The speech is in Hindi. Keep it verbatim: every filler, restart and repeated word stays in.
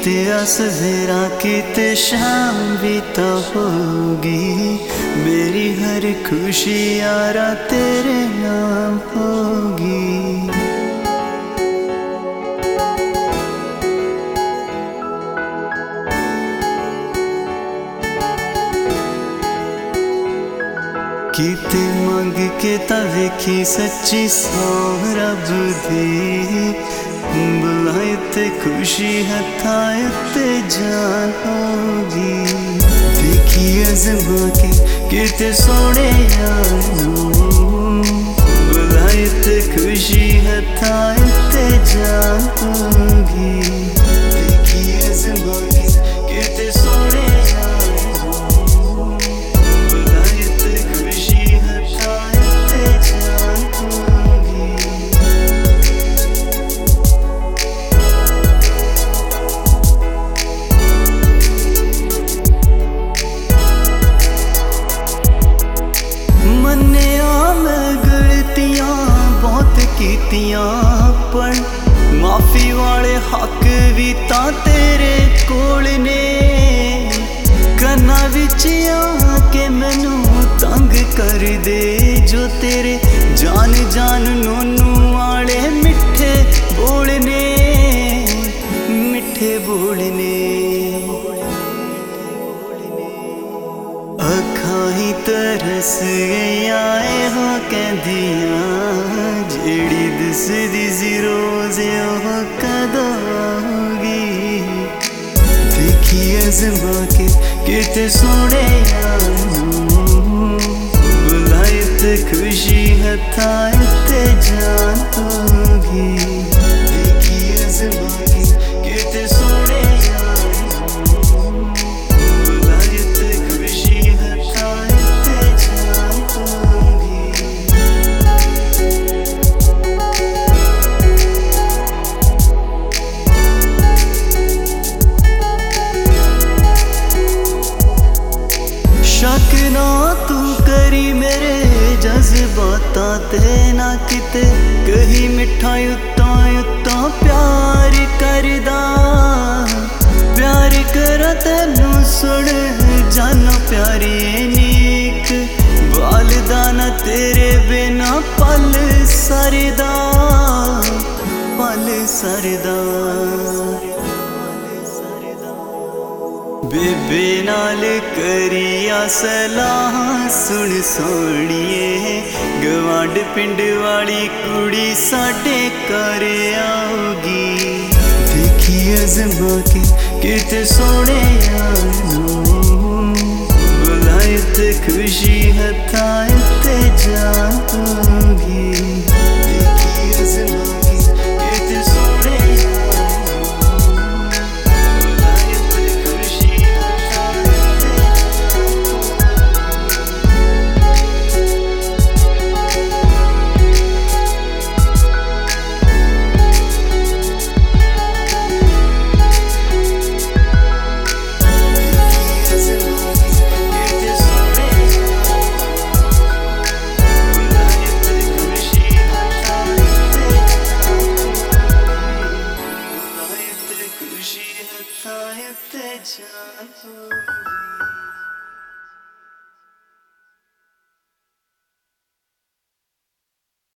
किते असवेरा किते शाम भी तो होगी, मेरी हर खुशी यारा तेरे नाम होगी। किते मंग के ता वेखी सच्ची सौ रब दी, बुलाए ते खुशी हथाए ते जान होगी। देखी अज़मा के किते सोने यारों, बुलाए ते खुशी हथाए ते जान होगी। देखी अज़मा के किते सोने पर माफी वाले हक भी ता तेरे कोल ने। कन्ना विच आके मैनू तंग कर दे जो तेरे जान जान नोनू वाले मिठे बोलने, मिठे बोलने। अखां ही तरस गईयां हो कहदियां, जेड़ी दिसदी सी रोज़ ओह कदों होगी। देखी अज़मा के किते सोने यारों, बुलाए ते खुशी हथाए ते जान होगी। देखी अज़मा के किते सोने यारों, बुलाए ते खुशी हथाए ते जान होगी। शक ना तू करी मेरे जज्बातां ते, ना किते कहीं मिठा उत्ता उत्ता प्यार करदा। प्यार करा तैनू सुन जानो प्यारी नीक, बालदा ना तेरे बिना पल सरदा, पल सरदा। बेबे नाल करिया सलाह सुन सोनिए, गवांड पिंड वाली कुड़ी साडे घर आओगी। देखी अज़मा के किते सोने यारों, बुलाए ते खुशी हथाए ते जान।